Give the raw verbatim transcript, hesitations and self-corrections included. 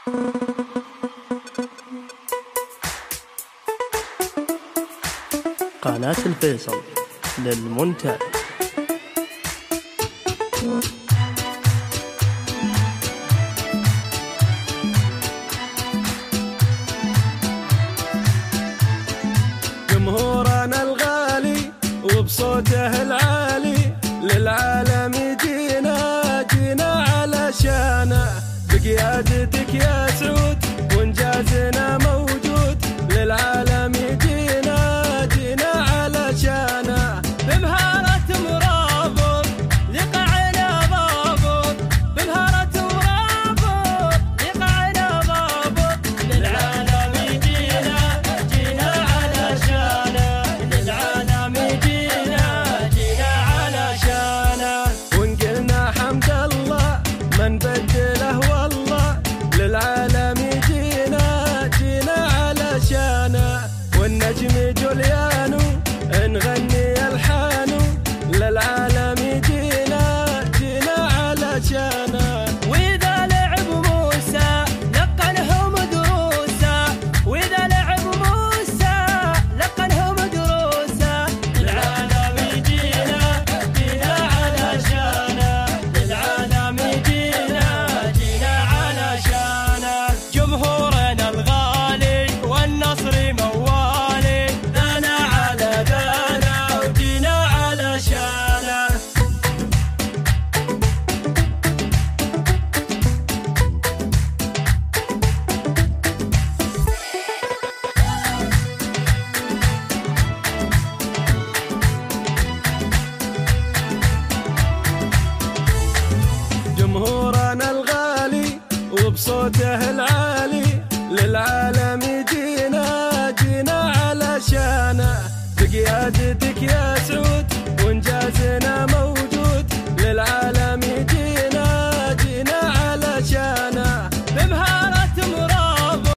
قناة الفيصل للمونتاج. جمهورنا الغالي وبصوته العالي للعالم جينا جينا علشانه، بقيادتك يا سعود وانجازنا موجود، للعالم جينا جينا علشانه. بمهارة مرابط لقعنا ضابط، بمهارة مرابط لقعنا ضابط، للعالم جينا جينا علشانه، للعالم جينا جينا علشانه. وان قلنا حمد الله من بدله والله، للعالم جينا جينا علشانه. والنجم جوليانو نغني الحانو، للعالم جينا جينا علشانه. واذا لعب موسى لقنهم دروسه، واذا لعب موسى لقنهم دروسه، للعالم جينا جينا علشانه، للعالم جينا جينا علشانه. جمهورنا الغالي والنصر موالي، دانا على دانا وجينا علشانه. جمهورنا الغالي وبصوته العالي للعالم جينا جينا علشانه، بقيادتك يا